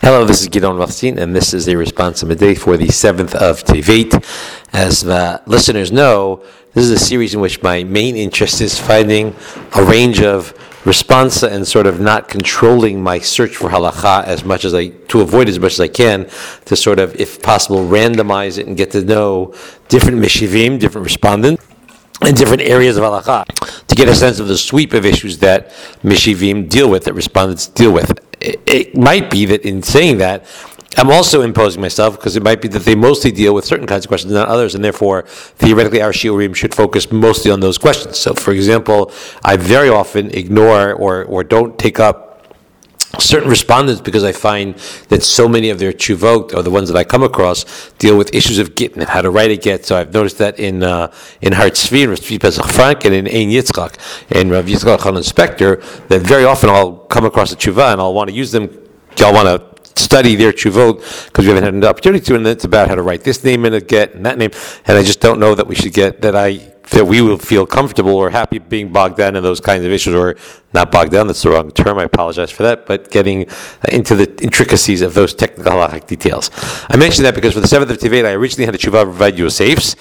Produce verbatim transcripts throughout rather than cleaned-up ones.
Hello, this is Gidon Rothstein, and this is a response midday for the seventh of Tevet. As the listeners know, this is a series in which my main interest is finding a range of responsa and sort of not controlling my search for halacha as much as I, to avoid as much as I can, to sort of, if possible, randomize it and get to know different meshivim, different respondents, in different areas of halakha, to get a sense of the sweep of issues that meshivim deal with, that respondents deal with. It, it might be that in saying that, I'm also imposing myself, because it might be that they mostly deal with certain kinds of questions, not others, and therefore, theoretically, our shiurim should focus mostly on those questions. So, for example, I very often ignore or, or don't take up certain respondents because I find that so many of their tshuvot, or the ones that I come across, deal with issues of get and how to write a get. So I've noticed that in uh, in Har Tzvi, Rav Tzvi Pesach Frank, and in Ein Yitzchak, and Rav Yitzchak Chanan Spector, that very often I'll come across a tshuva and I'll want to use them, I'll want to study their tshuvot because we haven't had an opportunity to, and it's about how to write this name in a get and that name, and I just don't know that we should get, that I that we will feel comfortable or happy being bogged down in those kinds of issues, or not bogged down, that's the wrong term, I apologize for that, but getting into the intricacies of those technical halachic details. I mentioned that because for the seventh of Tevet, I originally had a tshuva of Rav Yosef's,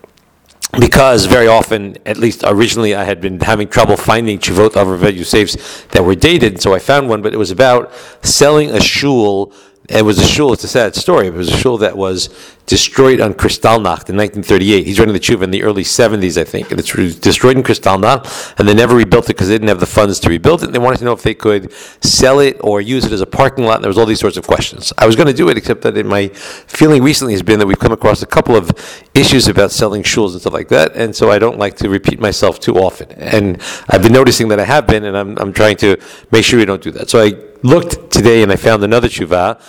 because very often, at least originally, I had been having trouble finding tshuvot of Rav Yosef's that were dated, so I found one, but it was about selling a shul. It was a shul, it's a sad story, it was a shul that was destroyed on Kristallnacht in nineteen thirty-eight. He's running the tshuva in the early seventies, I think, and it's destroyed in Kristallnacht, and they never rebuilt it because they didn't have the funds to rebuild it, and they wanted to know if they could sell it or use it as a parking lot, and there was all these sorts of questions. I was going to do it, except that in my feeling recently has been that we've come across a couple of issues about selling shuls and stuff like that, and so I don't like to repeat myself too often. And I've been noticing that I have been, and I'm, I'm trying to make sure we don't do that. So I looked today and I found another tshuva,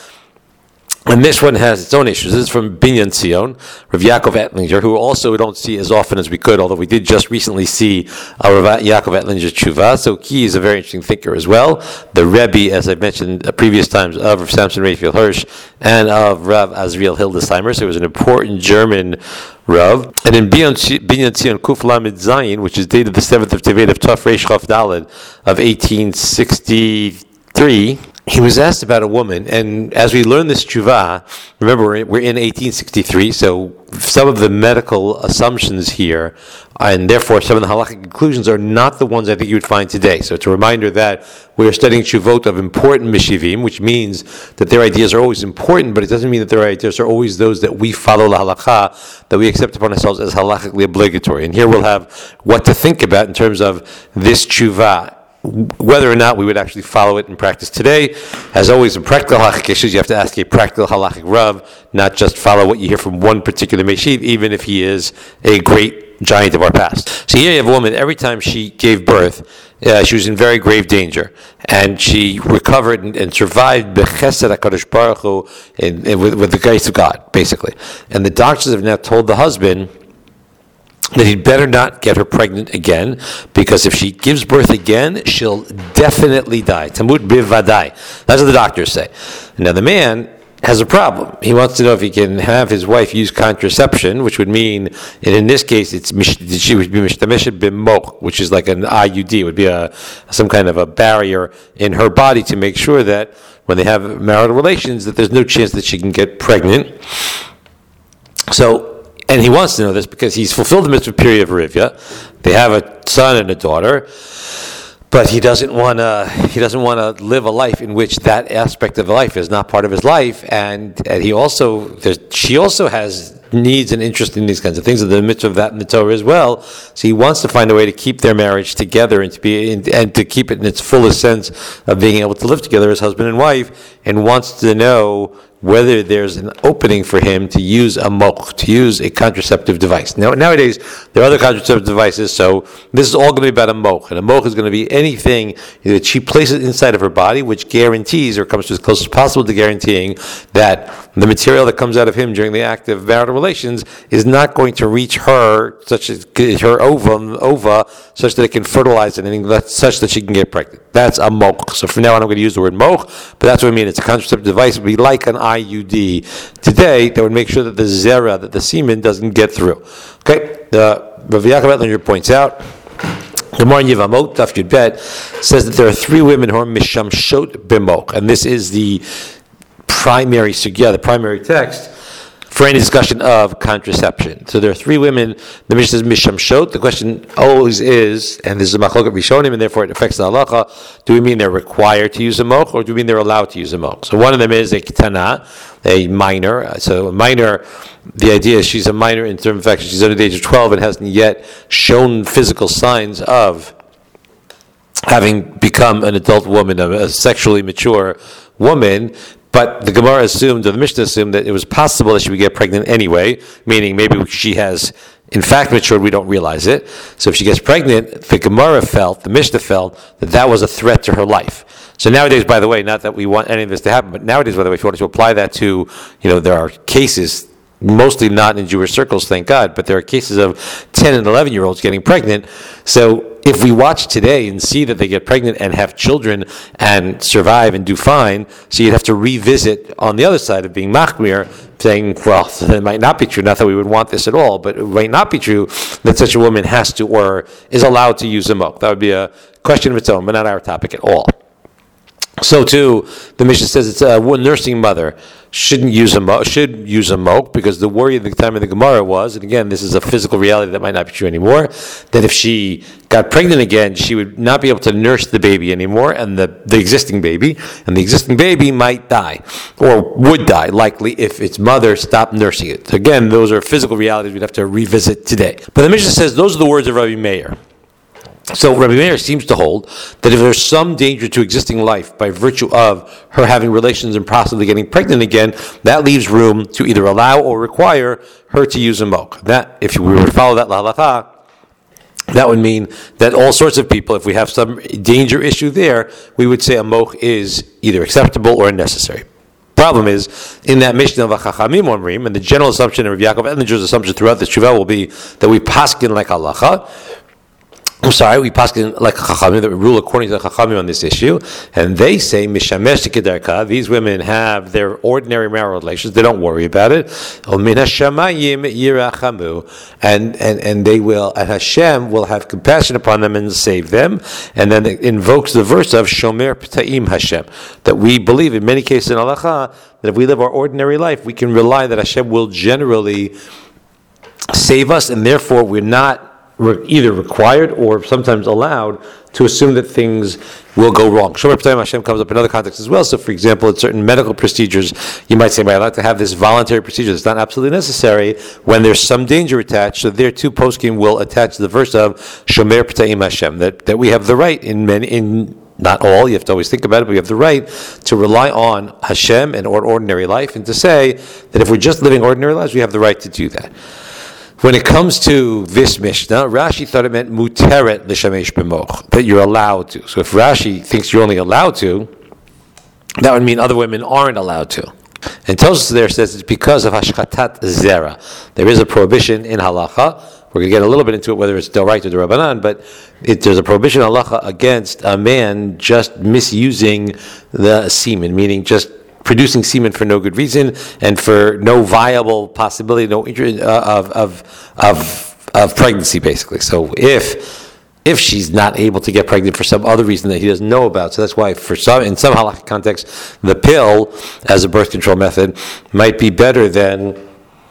and this one has its own issues. This is from Binyan Zion, Rav Yaakov Ettlinger, who also we don't see as often as we could, although we did just recently see a Rav Yaakov Ettlinger tshuva. So he is a very interesting thinker as well. The Rebbe, as I've mentioned uh, previous times, of Rav Samson Raphael Hirsch and of Rav Azriel Hildesheimer. So he was an important German Rav. And in Binyan Zion Kuf Lamed Zayin, which is dated the seventh of Tevet of Taf Reish Chaf Daled of eighteen sixty-three, he was asked about a woman, and as we learn this tshuva, remember we're, we're in eighteen sixty-three, so some of the medical assumptions here, and therefore some of the halakhic conclusions, are not the ones I think you would find today. So it's a reminder that we are studying tshuvot of important meshivim, which means that their ideas are always important, but it doesn't mean that their ideas are always those that we follow la halakha, that we accept upon ourselves as halakhically obligatory. And here we'll have what to think about in terms of this tshuva, whether or not we would actually follow it in practice today. As always, in practical halachic issues, you have to ask a practical halachic rav, not just follow what you hear from one particular meshiv, even if he is a great giant of our past. So here you have a woman, every time she gave birth, uh, she was in very grave danger, and she recovered and, and survived b'chesed HaKadosh Baruch Hu, in, in, with, with the grace of God, basically. And the doctors have now told the husband that he'd better not get her pregnant again, because if she gives birth again, she'll definitely die. Tamut bivadai. That's what the doctors say. Now the man has a problem. He wants to know if he can have his wife use contraception, which would mean, and in this case, it's she would be mishtameshet b'moch, which is like an I U D. It would be a some kind of a barrier in her body to make sure that when they have marital relations, that there's no chance that she can get pregnant. So. And he wants to know this because he's fulfilled the mitzvah period of Rivya. They have a son and a daughter, but he doesn't want to. He doesn't want to live a life in which that aspect of life is not part of his life. And, and he also, she also has needs and interest in these kinds of things, and the mitzvah of that in the Torah as well. So he wants to find a way to keep their marriage together and to be and to keep it in its fullest sense of being able to live together as husband and wife, and wants to know whether there's an opening for him to use a moch, to use a contraceptive device. Now, nowadays, there are other contraceptive devices, so this is all going to be about a moch. And a moch is going to be anything that she places inside of her body, which guarantees, or comes to as close as possible to guaranteeing, that the material that comes out of him during the act of marital relations is not going to reach her, such as her ovum, ova, such that it can fertilize anything, such that she can get pregnant. That's a moch. So from now on, I'm going to use the word moch, but that's what I mean. It's a contraceptive device. It would be like an I U D today that would make sure that the zera, that the semen, doesn't get through. Okay, the Rav Yaakov Ettlinger points out, the Gemara in Yevamot, Daf Yud Bet, says that there are three women who are mishamshot b'moch, and this is the primary sugya, the primary text, for any discussion of contraception. So there are three women. The Mishnah says mishamshot. The question always is, and this is a machloket rishonim, and therefore it affects the halacha. Do we mean they're required to use a moch, or do we mean they're allowed to use a moch? So one of them is a ketana, a minor. So a minor, the idea is she's a minor in terms of fact she's under the age of twelve and hasn't yet shown physical signs of having become an adult woman, a sexually mature woman. But the Gemara assumed, or the Mishnah assumed, that it was possible that she would get pregnant anyway, meaning maybe she has, in fact, matured, we don't realize it. So if she gets pregnant, the Gemara felt, the Mishnah felt, that that was a threat to her life. So nowadays, by the way, not that we want any of this to happen, but nowadays, by the way, if you wanted to apply that to, you know, there are cases, mostly not in Jewish circles, thank God, but there are cases of ten and eleven-year-olds getting pregnant. So if we watch today and see that they get pregnant and have children and survive and do fine, so you'd have to revisit on the other side of being machmir, saying, well, it might not be true, not that we would want this at all, but it might not be true that such a woman has to or is allowed to use a milk. That would be a question of its own, but not our topic at all. So too, the Mishnah says it's a nursing mother shouldn't use a mo- should use a milk, because the worry at the time of the Gemara was, and again, this is a physical reality that might not be true anymore, that if she got pregnant again, she would not be able to nurse the baby anymore, and the, the existing baby, and the existing baby might die, or would die, likely, if its mother stopped nursing it. So again, those are physical realities we'd have to revisit today. But the Mishnah says those are the words of Rabbi Meir. So Rabbi Meir seems to hold that if there's some danger to existing life by virtue of her having relations and possibly getting pregnant again, that leaves room to either allow or require her to use a milk. That, if we were to follow that lahalakha, that would mean that all sorts of people, if we have some danger issue there, we would say a milk is either acceptable or necessary. Problem is, in that Mishnah of Chachamim Omrim, and the general assumption of Rabbi Yaakov Etlinger's assumption throughout this Shuvah will be that we paskin like halacha. I'm sorry, we paskin like Chachamim, that we rule according to the Chachamim on this issue, and they say mishamesh kederka. These women have their ordinary marital relations; they don't worry about it. Min hashamayim yirachamu, and and and they will, and Hashem will have compassion upon them and save them. And then it invokes the verse of shomer p'ta'im Hashem, that we believe in many cases in halacha that if we live our ordinary life, we can rely that Hashem will generally save us, and therefore we're not either required or sometimes allowed to assume that things will go wrong. Shomer P'tayim Hashem comes up in other contexts as well. So, for example, in certain medical procedures, you might say, "I'd like to have this voluntary procedure that's not absolutely necessary when there's some danger attached." So, there too, poskim will attach the verse of Shomer P'tayim Hashem, that that we have the right in many in. Not all, you have to always think about it, but we have the right to rely on Hashem and ordinary life, and to say that if we're just living ordinary lives, we have the right to do that. When it comes to this Mishnah, Rashi thought it meant muteret l'shamesh b'moch, that you're allowed to. So if Rashi thinks you're only allowed to, that would mean other women aren't allowed to. And Tosfos there says it's because of hashchatat zera. There is a prohibition in halacha. We're going to get a little bit into it, whether it's d'oraita or d'Rabbanan, but it, there's a prohibition in halacha against a man just misusing the semen, meaning just producing semen for no good reason and for no viable possibility, no interest uh, of of of of pregnancy, basically. So if if she's not able to get pregnant for some other reason that he doesn't know about, so that's why for some in some halakhic contexts, the pill as a birth control method might be better than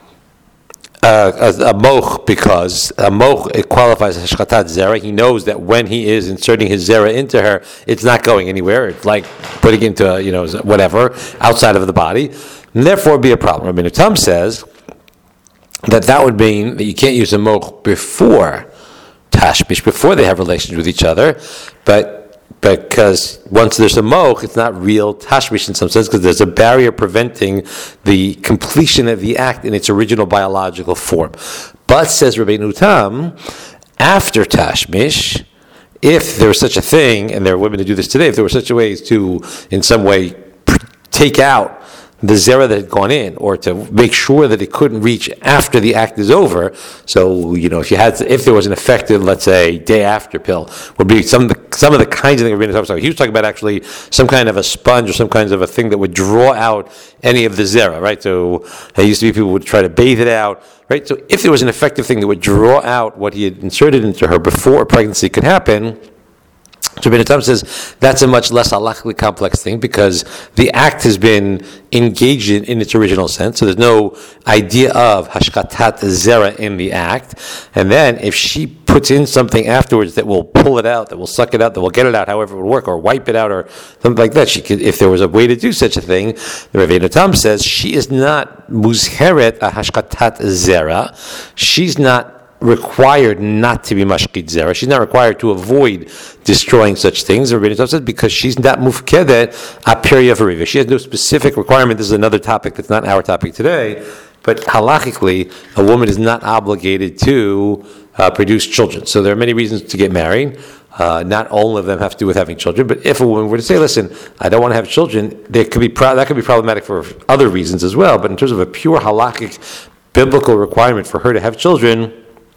Uh, a, a moch, because a moch, it qualifies as hashchatat zera. He knows that when he is inserting his zera into her, it's not going anywhere. It's like putting into a, you know, whatever outside of the body, and therefore be a problem. Rabbi Nutam says that that would mean that you can't use a moch before tashmish, before they have relations with each other, but because once there's a moch, it's not real tashmish in some sense, because there's a barrier preventing the completion of the act in its original biological form. But, says Rabbi Nutam, after tashmish, if there was such a thing, and there are women who do this today, if there were such a ways to, in some way, take out the zera that had gone in, or to make sure that it couldn't reach after the act is over. So, you know, if you had, to, if there was an effective, let's say, day after pill, would be some of the some of the kinds of things we're going to talk about. He was talking about actually some kind of a sponge or some kinds of a thing that would draw out any of the zera, right? So there used to be people who would try to bathe it out, right? So if there was an effective thing that would draw out what he had inserted into her before pregnancy could happen, So Rabbeinu Tam says that's a much less halachically complex thing because the act has been engaged in, in its original sense. So there's no idea of hashkatat zera in the act. And then if she puts in something afterwards that will pull it out, that will suck it out, that will get it out however it would work, or wipe it out, or something like that, she could, if there was a way to do such a thing, the Rabbeinu Tam says she is not muzheret a hashkatat zera. She's not required not to be mashkit zera. She's not required to avoid destroying such things. Rabbeinu Tam says because she's not mufkedet a period of a She has no specific requirement. This is another topic that's not our topic today. But halachically, a woman is not obligated to uh, produce children. So there are many reasons to get married. Uh, not all of them have to do with having children. But if a woman were to say, "Listen, I don't want to have children," there could be pro- that could be problematic for other reasons as well. But in terms of a pure halachic biblical requirement for her to have children,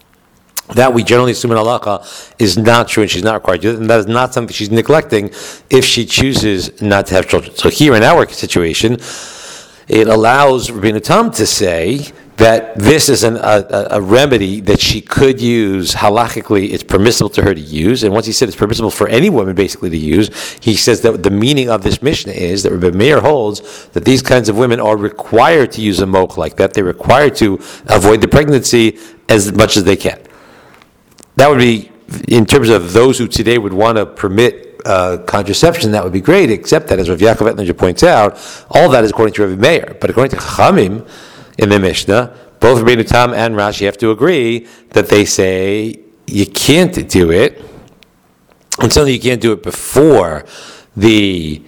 that we generally assume in halacha is not true, and she's not required to do it, and that is not something she's neglecting if she chooses not to have children. So here in our situation, it allows Rabbeinu Tam to say that this is an, a, a remedy that she could use halachically. It's permissible to her to use, and once he said it's permissible for any woman basically to use, he says that the meaning of this Mishnah is that Rabbi Meir holds that these kinds of women are required to use a moch like that. They're required to avoid the pregnancy as much as they can. That would be, in terms of those who today would want to permit uh, contraception, that would be great, except that, as Rav Yaakov Ettlinger points out, all that is according to Rabbi Meir. But according to Chachamim in the Mishnah, both Rabbeinu Tam and Rashi have to agree that they say you can't do it, and certainly you can't do it before the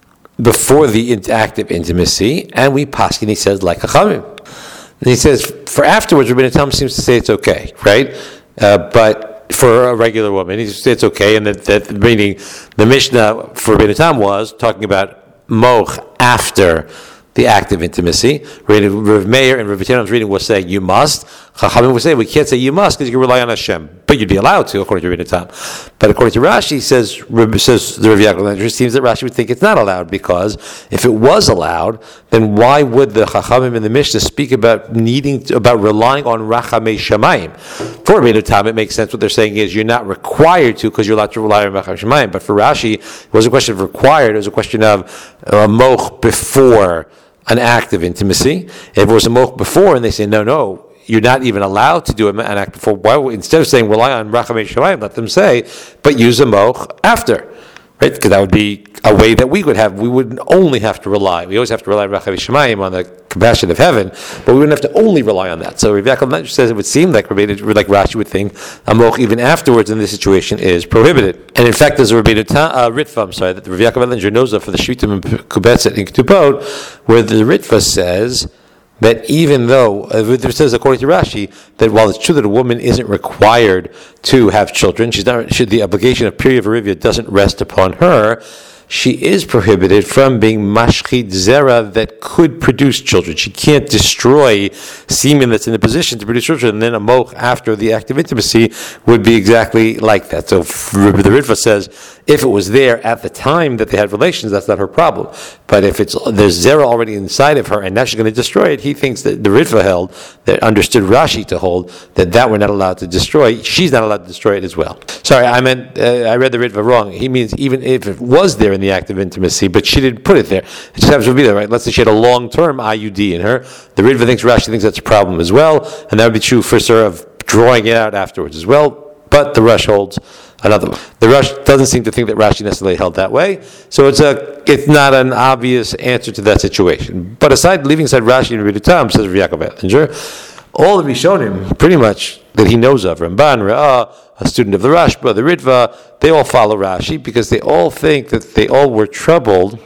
before the act of intimacy, and we paskin, he says, like Chachamim. And he says, for afterwards, Rabbeinu Tam seems to say it's okay, right? Uh, but for a regular woman, it's okay, and that, that meaning the Mishnah for Rabbeinu Tam was talking about moch after the act of intimacy. Rav Meir and Rav Tam's reading was saying you must. Chachamim was saying we can't say you must because you can rely on Hashem, but you'd be allowed to according to Rabbeinu Tam. But according to Rashi, says says the Rav Yaakov, it seems that Rashi would think it's not allowed because if it was allowed, then why would the Chachamim in the Mishnah speak about needing to, about relying on Rachamei Shamayim? For Rabbeinu Tam, it makes sense. What they're saying is you're not required to because you're allowed to rely on Rachamei Shamayim. But for Rashi, it was a question of required. It was a question of a uh, moch before an act of intimacy. If it was a moch before, and they say no, no. You're not even allowed to do an act before. Why, instead of saying rely on Rachamei Shamayim, let them say, but use a moch after, right? Because that would be a way that we would have. We wouldn't only have to rely. We always have to rely on Rachamei Shamayim, on the compassion of heaven, but we wouldn't have to only rely on that. So Rav Yaakov says it would seem like like Rashi would think a moch even afterwards in this situation is prohibited. And in fact, there's a Rabbeinu Ta, uh, Ritva, I'm sorry, that the Rav Yaakov Ettlinger knows of for the Shvitim and Kubetzet in Ketubot, where the Ritva says that even though, it says according to Rashi, that while it's true that a woman isn't required to have children, she's not, she, the obligation of period of Arivia doesn't rest upon her, she is prohibited from being mashchit zera that could produce children. She can't destroy semen that's in a position to produce children, and then a moch after the act of intimacy would be exactly like that. So the Ritva says, if it was there at the time that they had relations, that's not her problem. But if it's there's zera already inside of her, and now she's going to destroy it, he thinks that the Ritva held, that understood Rashi to hold, that that we're not allowed to destroy. She's not allowed to destroy it as well. Sorry, I meant, uh, I read the Ritva wrong. He means even if it was there in the act of intimacy, but she didn't put it there. It just happens to be there, right? Let's say she had a long-term I U D in her. The Ritva thinks, Rashi thinks that's a problem as well, and that would be true for sort of drawing it out afterwards as well. But the Rush holds another one. The Rush doesn't seem to think that Rashi necessarily held that way, so it's a it's not an obvious answer to that situation. But aside, leaving aside Rashi and Rabbeinu Tam, says Rav Yaakov Ettlinger, all the Rishonim, pretty much that he knows of, Ramban, Ra'ah, a student of the Rashba, the Ritva, they all follow Rashi because they all think that they all were troubled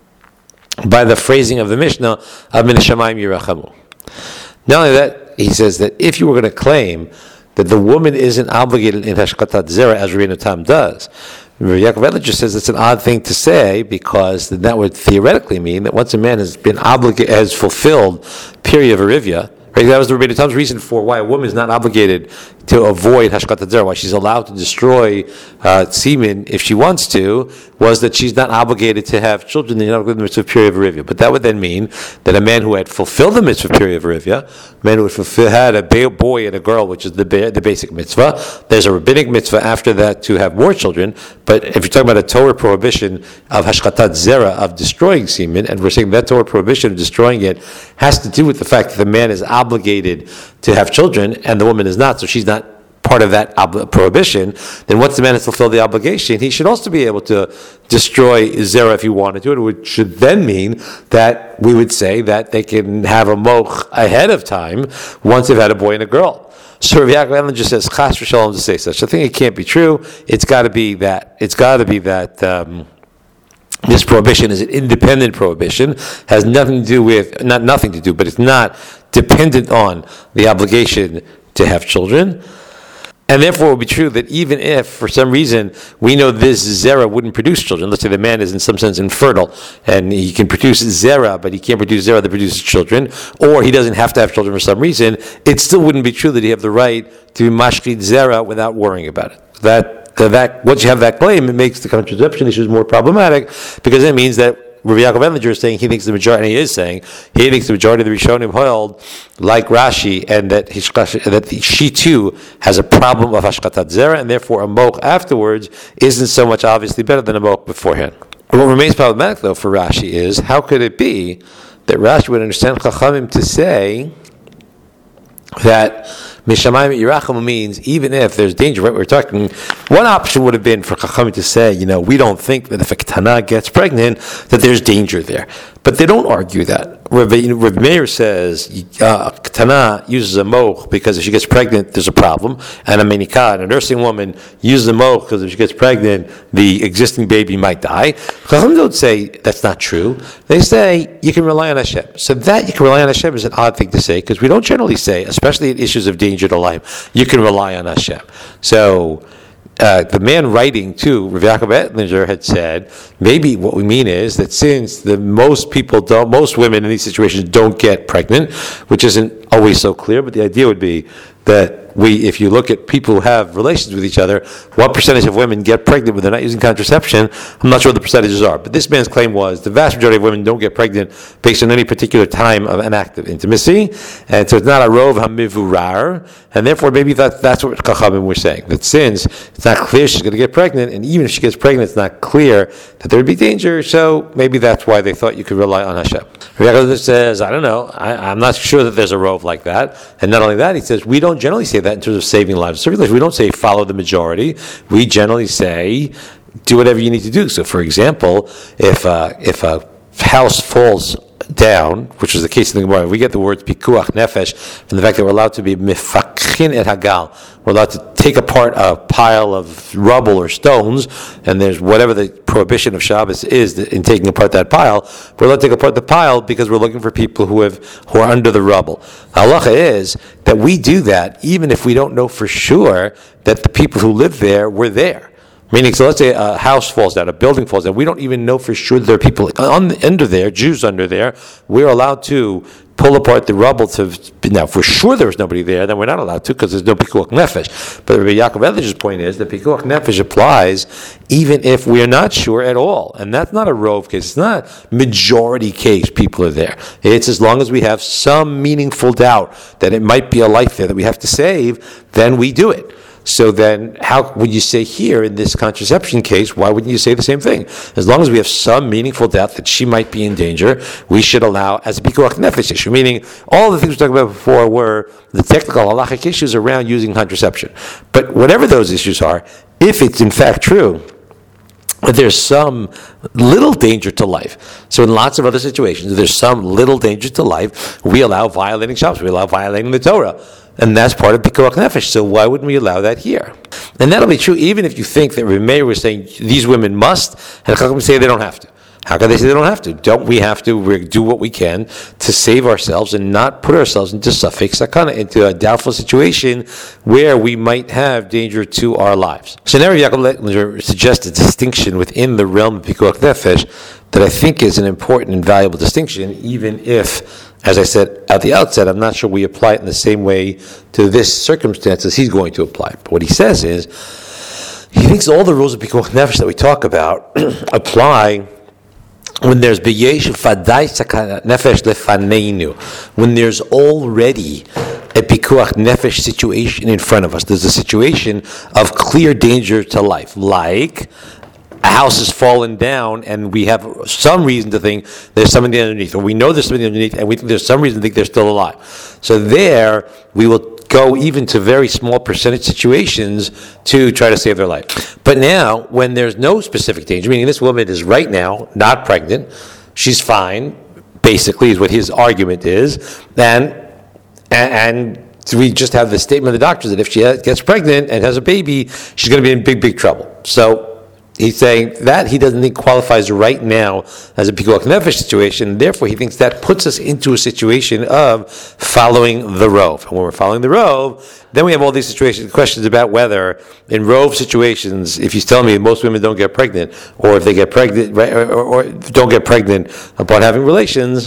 by the phrasing of the Mishnah of Min Hashamayim Yirachamu. Not only that, he says that if you were going to claim that the woman isn't obligated in Hashkatat Zera as Rabbeinu Tam does, Rav Yaakov Ettlinger says it's an odd thing to say because that would theoretically mean that once a man has been obligated, has fulfilled period of Arivia, right? That was the Rabbeinu Tam's reason for why a woman is not obligated to avoid hashkatat zera, why she's allowed to destroy uh, semen if she wants to, was that she's not obligated to have children in the mitzvah of Piriya Verivya. But that would then mean that a man who had fulfilled the mitzvah of Piriya Verivya, a man who had, fulfill, had a boy and a girl, which is the the basic mitzvah, there's a rabbinic mitzvah after that to have more children. But if you're talking about a Torah prohibition of hashkatat zera, of destroying semen, and we're saying that Torah prohibition of destroying it has to do with the fact that the man is obligated to have children and the woman is not, so she's not part of that ob- prohibition, then once the man has fulfilled the obligation, he should also be able to destroy zera if he wanted to, it which should then mean that we would say that they can have a moch ahead of time once they've had a boy and a girl. So Rav Yaakov Edlinger just says chas v'shalom to say such. I think it can't be true. It's got to be that. It's got to be that. Um, This prohibition is an independent prohibition, has nothing to do with, not nothing to do, but it's not dependent on the obligation to have children. And therefore, it would be true that even if, for some reason, we know this zera wouldn't produce children, let's say the man is in some sense infertile, and he can produce zera, but he can't produce zera that produces children, or he doesn't have to have children for some reason, it still wouldn't be true that he have the right to mashkid zera without worrying about it. That, that once you have that claim, it makes the contraception issues more problematic, because it means that Rav Yaakov Edlinger is saying he thinks the majority, and he is saying, he thinks the majority of the Rishonim held, like Rashi, and that hishkash, that she too has a problem of hashkatat zera, and therefore a moch afterwards isn't so much obviously better than a moch beforehand. What remains problematic though for Rashi is, how could it be that Rashi would understand Chachamim to say that Mishamayim Yiracham means even if there's danger, right? We're talking, one option would have been for Chachamim to say, you know, we don't think that if a Ketana gets pregnant, that there's danger there. But they don't argue that. Rav, Rav Meir says, uh, Ketana uses a moch because if she gets pregnant, there's a problem. And a menikah, a nursing woman, uses a moch because if she gets pregnant, the existing baby might die. Chachamim don't say that's not true. They say you can rely on Hashem. So that you can rely on Hashem is an odd thing to say, because we don't generally say, especially in issues of danger to life, you can rely on Hashem. So Uh, the man writing to Rav Yaakov Edlinger had said, maybe what we mean is that since the most people don't, most women in these situations don't get pregnant, which isn't always so clear, but the idea would be that we, if you look at people who have relations with each other, what percentage of women get pregnant when they're not using contraception? I'm not sure what the percentages are, but this man's claim was the vast majority of women don't get pregnant based on any particular time of an act of intimacy, and so it's not a rov hamivurar, and therefore maybe that, that's what Chachamim were saying, that since it's not clear she's going to get pregnant, and even if she gets pregnant, it's not clear that there would be danger, so maybe that's why they thought you could rely on Hashem. Rav says, I don't know, I, I'm not sure that there's a rov like that, and not only that, he says, we don't generally say that in terms of saving lives. Certainly, we don't say follow the majority. We generally say do whatever you need to do. So, for example, if uh, if a house falls down, which was the case in the Gemara, we get the words pikuach nefesh from the fact that we're allowed to be mifakhin et hagal. We're allowed to take apart a pile of rubble or stones, and there's whatever the prohibition of Shabbos is in taking apart that pile. We're allowed to take apart the pile because we're looking for people who have who are under the rubble. The halacha is that we do that even if we don't know for sure that the people who live there were there. Meaning, so let's say a house falls down, a building falls down. We don't even know for sure that there are people under there, Jews under there. We're allowed to pull apart the rubble to, now if we're sure there was nobody there, then we're not allowed to because there's no pikuach nefesh. But Rabbi Yaakov Edlinger's point is that pikuach nefesh applies even if we are not sure at all. And that's not a rov case. It's not majority case people are there. It's as long as we have some meaningful doubt that it might be a life there that we have to save, then we do it. So then, how would you say here in this contraception case, why wouldn't you say the same thing? As long as we have some meaningful doubt that she might be in danger, we should allow as a pikuach nefesh issue. Meaning, all the things we talked about before were the technical halachic issues around using contraception. But whatever those issues are, if it's in fact true that there's some little danger to life. So in lots of other situations, if there's some little danger to life, we allow violating Shabbos, we allow violating the Torah. And that's part of pikuach nefesh. So why wouldn't we allow that here? And that'll be true even if you think that Rav Meir was saying these women must, and Chachamim say they don't have to. How can they say they don't have to? Don't we have to we do what we can to save ourselves and not put ourselves into safek sakana, into a doubtful situation where we might have danger to our lives? So now Rav Yaakov Edlinger suggests a distinction within the realm of pikuach nefesh that I think is an important and valuable distinction, even if as I said at the outset, I'm not sure we apply it in the same way to this circumstance as he's going to apply it. But what he says is, he thinks all the rules of Pikuach Nefesh that we talk about apply when there's B'yesh Vadai Sakanat Nefesh Lefaneinu, when there's already a Pikuach Nefesh situation in front of us. There's a situation of clear danger to life, like a house has fallen down and we have some reason to think there's somebody underneath, or we know there's somebody underneath and we think there's some reason to think they're still alive. So there, we will go even to very small percentage situations to try to save their life. But now, when there's no specific danger, meaning this woman is right now not pregnant, she's fine, basically is what his argument is, and and, and we just have the statement of the doctors that if she gets pregnant and has a baby, she's going to be in big, big trouble. So he's saying that he doesn't think qualifies right now as a Pikuach Nefesh situation. Therefore, he thinks that puts us into a situation of following the Rove. And when we're following the Rove, then we have all these situations, questions about whether in Rove situations, if he's telling me most women don't get pregnant, or if they get pregnant, right, or, or, or don't get pregnant upon having relations,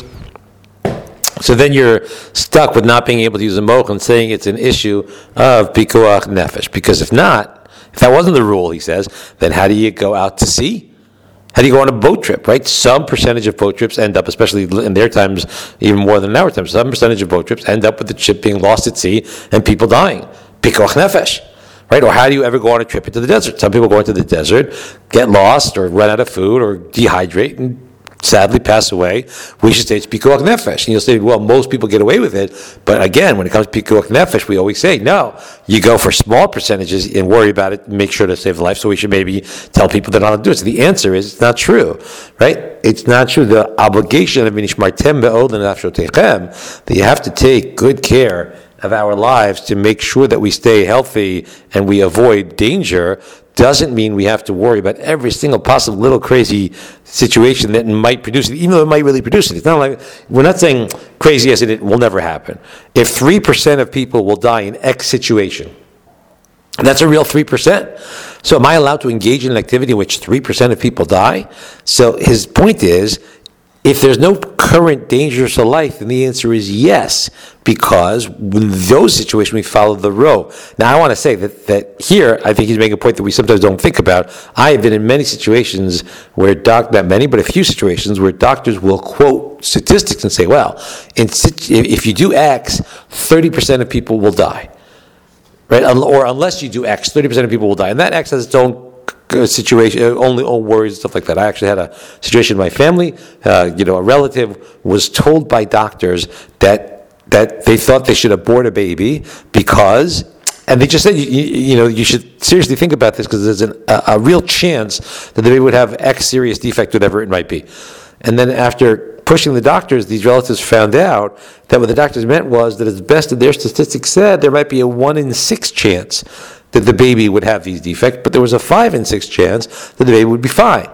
so then you're stuck with not being able to use a moch and saying it's an issue of Pikuach Nefesh. Because if not, if that wasn't the rule, he says, then how do you go out to sea? How do you go on a boat trip, right? Some percentage of boat trips end up, especially in their times, even more than in our times, some percentage of boat trips end up with the ship being lost at sea and people dying. Pikuach Nefesh, right? Or how do you ever go on a trip into the desert? Some people go into the desert, get lost, or run out of food, or dehydrate, and sadly pass away. We should say it's Pikuach Nefesh. And you'll say, well, most people get away with it. But again, when it comes to Pikuach Nefesh, we always say, no, you go for small percentages and worry about it, make sure to save life. So we should maybe tell people they're not to do it. So the answer is, it's not true, right? It's not true. The obligation of Minishmartem Be'od Nafshotechem, that you have to take good care of our lives to make sure that we stay healthy and we avoid danger, doesn't mean we have to worry about every single possible little crazy situation that might produce it, even though it might really produce it. It's not like, we're not saying crazy as in it will never happen. If three percent of people will die in X situation, that's a real three percent. So am I allowed to engage in an activity in which three percent of people die? So his point is, if there's no current dangers to life, then the answer is yes, because in those situations we follow the row. Now I want to say that, that here, I think he's making a point that we sometimes don't think about. I have been in many situations where, doc, not many, but a few situations where doctors will quote statistics and say, well, in, if you do X, thirty percent of people will die. Right? Or unless you do X, thirty percent of people will die. And that X has its own situation, only old worries and stuff like that. I actually had a situation in my family. Uh, you know, a relative was told by doctors that that they thought they should abort a baby because, and they just said, you, you know, you should seriously think about this because there's an, a, a real chance that the baby would have X serious defect, whatever it might be. And then after pushing the doctors, these relatives found out that what the doctors meant was that, as best of their statistics said, there might be a one in six chance that the baby would have these defects, but there was a five in six chance that the baby would be fine.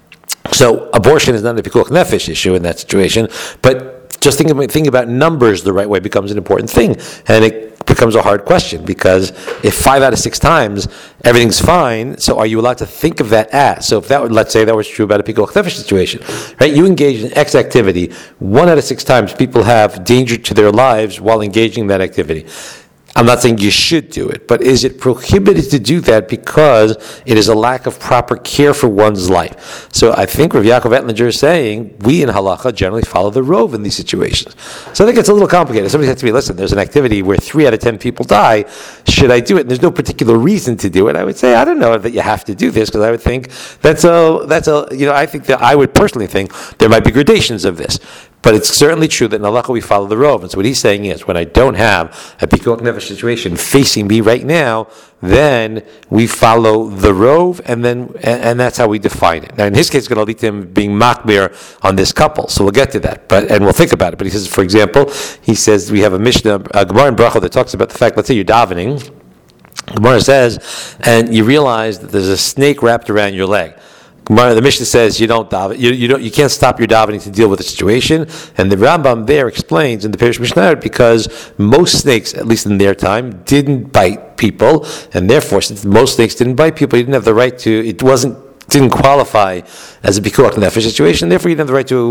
So abortion is not a Pikuach Nefesh issue in that situation, but just thinking about, thinking about numbers the right way becomes an important thing, and it becomes a hard question, because if five out of six times everything's fine, so are you allowed to think of that as? So if that would, let's say that was true about a Pikuach Nefesh situation, right? You engage in X activity, one out of six times people have danger to their lives while engaging in that activity. I'm not saying you should do it, but is it prohibited to do that because it is a lack of proper care for one's life? So I think Rav Yaakov Ettlinger is saying we in halacha generally follow the rove in these situations. So I think it's a little complicated. Somebody said to me, listen, there's an activity where three out of ten people die. Should I do it? And there's no particular reason to do it. I would say, I don't know that you have to do this, because I would think that's a, that's a, you know, I think that I would personally think there might be gradations of this. But it's certainly true that in halacha we follow the rove. And so what he's saying is, when I don't have a Pikuach Nefesh situation facing me right now, then we follow the rove, and then and, and that's how we define it. Now, in his case, it's going to lead to him being makbir on this couple. So we'll get to that, but and we'll think about it. But he says, for example, he says we have a Mishnah, a Gemara in Bracha that talks about the fact. Let's say you're davening. Gemara says, and you realize that there's a snake wrapped around your leg. The Mishnah says you don't daven, you, you don't, you can't stop your davening to deal with the situation, and the Rambam there explains in the Parish Mishnah, because most snakes, at least in their time, didn't bite people, and therefore, since most snakes didn't bite people, you didn't have the right to. It wasn't didn't qualify as a Pikuach Nefesh situation. Therefore, you didn't have the right to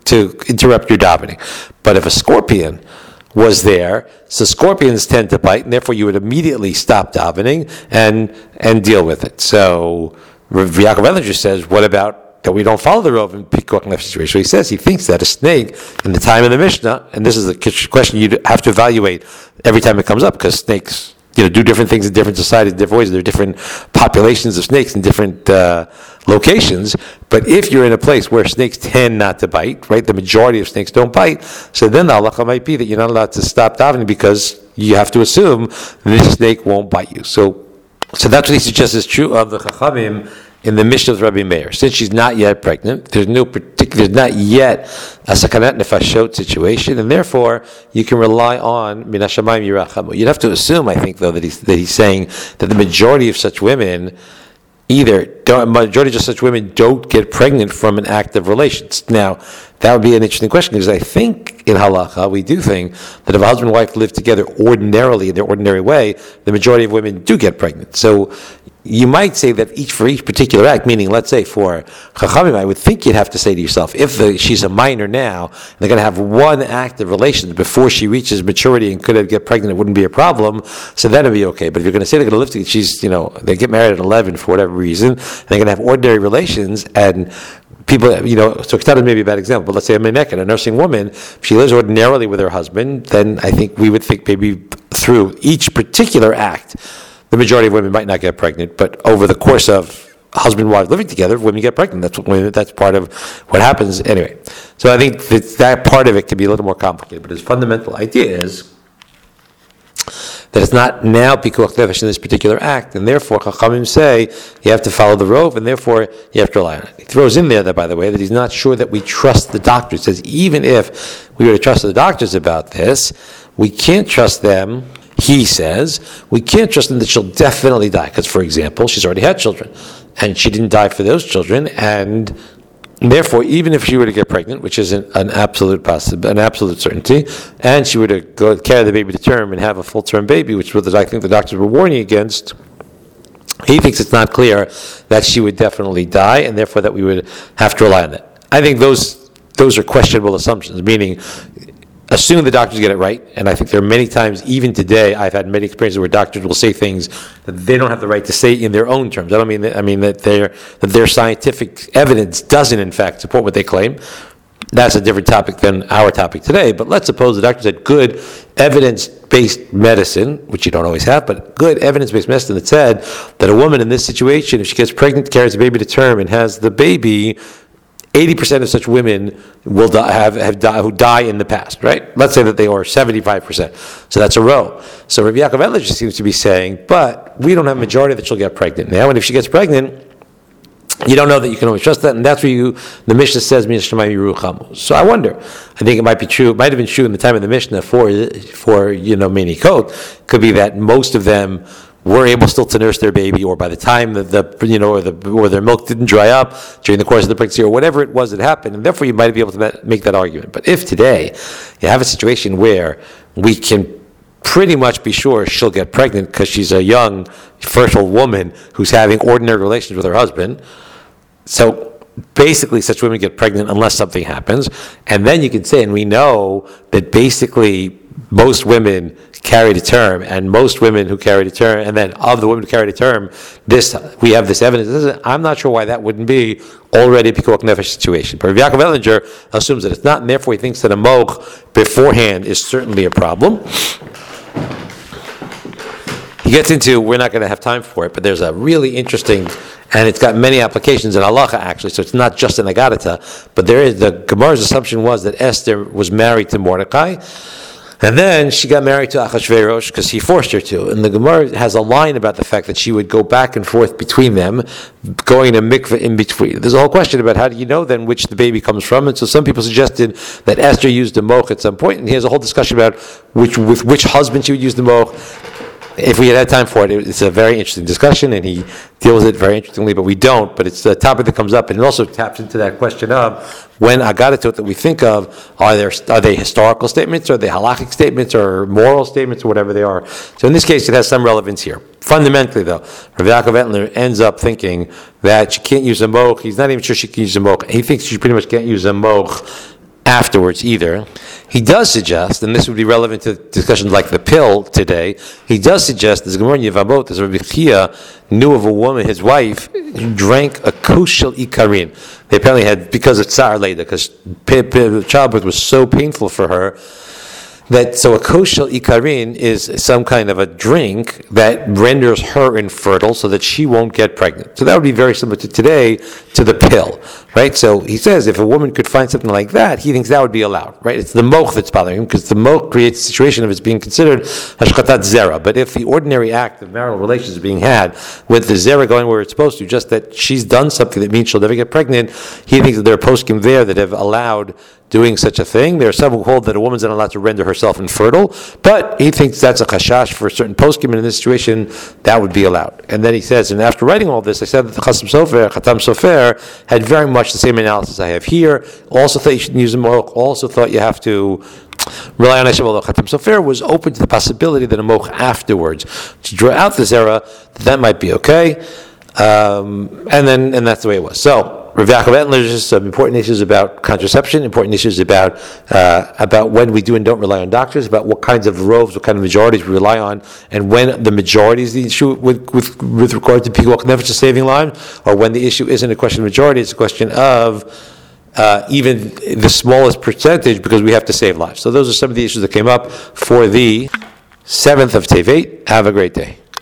to interrupt your davening. But if a scorpion was there, so scorpions tend to bite, and therefore you would immediately stop davening and and deal with it. So Rav Yaakov Ellinger says, what about that we don't follow the Rov in Pikuach Nefesh situation? So he says he thinks that a snake in the time of the Mishnah, and this is the question you have to evaluate every time it comes up, because snakes, you know, do different things in different societies, different ways. There are different populations of snakes in different uh, locations. But if you're in a place where snakes tend not to bite, right, the majority of snakes don't bite, so then the halacha might be that you're not allowed to stop davening because you have to assume that this snake won't bite you. So, so that's what he suggests is true of the Chachamim in the Mishnah of Rabbi Meir. Since she's not yet pregnant, there's no particular, there's not yet a sakanat nefashot situation, and therefore you can rely on min hashamayim yirachamu. You'd have to assume, I think, though, that he's that he's saying that the majority of such women either don't, majority of such women don't get pregnant from an act of relations. Now, that would be an interesting question, because I think in halacha we do think that if a husband and wife live together ordinarily in their ordinary way, the majority of women do get pregnant. So you might say that each for each particular act, meaning, let's say for Chachamim, I would think you'd have to say to yourself, if the, she's a minor now, they're going to have one act of relations before she reaches maturity and could have get pregnant, it wouldn't be a problem, so then it'd be okay. But if you're going to say they're going to live together, she's, you know, they get married at eleven for whatever reason, they're going to have ordinary relations, and people, you know, so Ketana may be a bad example, but let's say a meneket, a nursing woman, if she lives ordinarily with her husband, then I think we would think maybe through each particular act, the majority of women might not get pregnant, but over the course of husband and wife living together, women get pregnant. That's what, that's part of what happens anyway. So I think that, that part of it can be a little more complicated, but his fundamental idea is that it's not now pikuach nefesh in this particular act, and therefore Chachamim say you have to follow the Rov, and therefore you have to rely on it. He throws in there that, by the way, that he's not sure that we trust the doctors. He says even if we were to trust the doctors about this, we can't trust them. He says, we can't trust them that she'll definitely die. Because, for example, she's already had children. And she didn't die for those children. And therefore, even if she were to get pregnant, which isn't an absolute possi- an absolute certainty, and she were to go carry the baby to term and have a full-term baby, which was, I think the doctors were warning against, he thinks it's not clear that she would definitely die, and therefore that we would have to rely on that. I think those those are questionable assumptions, meaning assume the doctors get it right, and I think there are many times, even today, I've had many experiences where doctors will say things that they don't have the right to say in their own terms. I don't mean that, I mean that their that their scientific evidence doesn't, in fact, support what they claim. That's a different topic than our topic today. But let's suppose the doctors had good evidence-based medicine, which you don't always have, but good evidence-based medicine that said that a woman in this situation, if she gets pregnant, carries a baby to term, and has the baby, eighty percent of such women will die, have, have die, who die in the past, right? Let's say that they are seventy-five percent. So that's a row. So Rabbi Yaakov Ellinger seems to be saying, but we don't have a majority that she'll get pregnant now, and if she gets pregnant, you don't know that you can always trust that, and that's where you, the Mishnah says, Min Hashamayim Yiruchamu. So I wonder, I think it might be true, it might have been true in the time of the Mishnah for, for you know, Menikot, could be that most of them were able still to nurse their baby, or by the time that the you know or the or their milk didn't dry up during the course of the pregnancy, or whatever it was that happened, and therefore you might be able to make that argument. But if today you have a situation where we can pretty much be sure she'll get pregnant because she's a young, fertile woman who's having ordinary relations with her husband, so basically such women get pregnant unless something happens, and then you can say, and we know that basically most women carry to term, and most women who carry to term, and then of the women who carry to term, this we have this evidence. I'm not sure why that wouldn't be already a pikuach nefesh situation. But Rabbi Yaakov Ellinger assumes that it's not, and therefore he thinks that a moch beforehand is certainly a problem. He gets into, we're not going to have time for it, but there's a really interesting, and it's got many applications in halacha actually, so it's not just in Agadata, but there is, the Gemara's assumption was that Esther was married to Mordecai, and then she got married to Achashverosh because he forced her to. And the Gemara has a line about the fact that she would go back and forth between them, going to mikveh in between. There's a whole question about how do you know then which the baby comes from. And so some people suggested that Esther used a moch at some point, and he has a whole discussion about which with which husband she would use the moch. If we had had time for it, it's a very interesting discussion, and he deals with it very interestingly, but we don't. But it's a topic that comes up, and it also taps into that question of when Agadatot that we think of, are there are they historical statements, or are they halakhic statements, or moral statements, or whatever they are. So in this case, it has some relevance here. Fundamentally, though, Rabbi Yaakov Ellinger ends up thinking that she can't use a moch. He's not even sure she can use a moch. He thinks she pretty much can't use a moch afterwards either. He does suggest, and this would be relevant to discussions like the pill today, he does suggest, this Gemara in Yevamot, this Rabbi Chia knew of a woman, his wife, who drank a koshel ikarin. They apparently had, because of tsar later, because childbirth was so painful for her, that so a koshel ikarin is some kind of a drink that renders her infertile so that she won't get pregnant. So that would be very similar to today to the pill, right? So he says if a woman could find something like that, he thinks that would be allowed, right? It's the moch that's bothering him because the moch creates a situation of it's being considered hashkatat zera. But if the ordinary act of marital relations is being had with the zera going where it's supposed to, just that she's done something that means she'll never get pregnant, he thinks that there are poskim there that have allowed doing such a thing. There are some who hold that a woman's not allowed to render herself infertile, but he thinks that's a chashash for a certain poskim, and in this situation, that would be allowed. And then he says, and after writing all this, I said that the Chatam Sofer, Chatam Sofer had very much the same analysis I have here. Also thought you shouldn't use a moch. Also thought you have to rely on Hashem. Although Chatam Sofer was open to the possibility that a moch afterwards to draw out this era, that might be okay. Um, and then, and that's the way it was. So, Rav Yaakov Ettler, there's just some important issues about contraception, important issues about uh, about when we do and don't rely on doctors, about what kinds of roves, what kind of majorities we rely on, and when the majority is the issue with with, with regard to pikuach nefesh saving lives, or when the issue isn't a question of majority, it's a question of uh, even the smallest percentage, because we have to save lives. So those are some of the issues that came up for the seventh of Tevet. Have a great day.